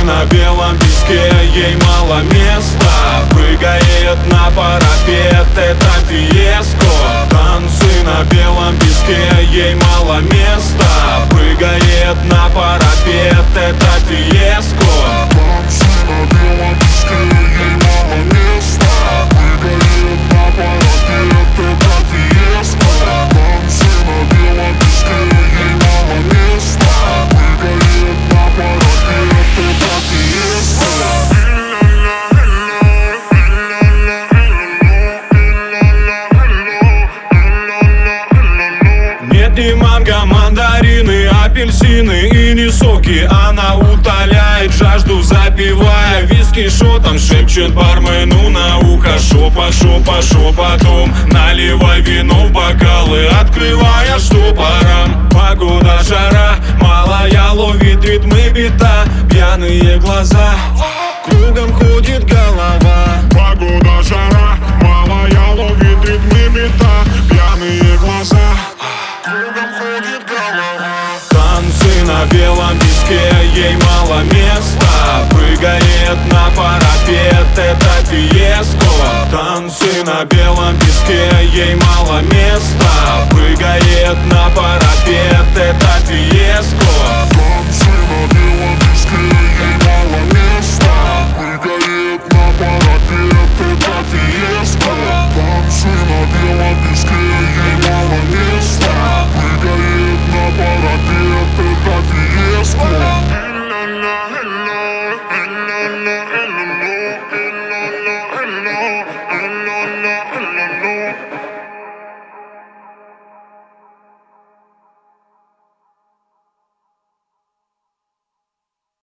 на белом песке, ей мало места. Прыгает на парапет, это фиеско. Танцы на белом песке, ей мало места. Прыгает на парапет, это фиеско. Танцы на белом песке, ей мало места. Прыгает на парапет, это фиеско. Танцы на белом песке, ей мало места. Прыгает на парапет, это фиеско. Нет ни манго, мандарины, апельсины и не соки. Она утоляет жажду, запивая виски шотом. Шепчет бармену на ухо: шопа, шопа, шепотом. Наливай вино в бокалы, открывая штопором. Погода жара, малая ловит ритмы бита. Пьяные глаза, кругом ходит голова. Погода жара, малая ловит ритмы бита. Пьяные глаза, кругом ходит голова. Танцы на белом песке, ей мало места. Прыгает на парапет, это фиеско. Танцы на белом песке, ей мало места. Прыгает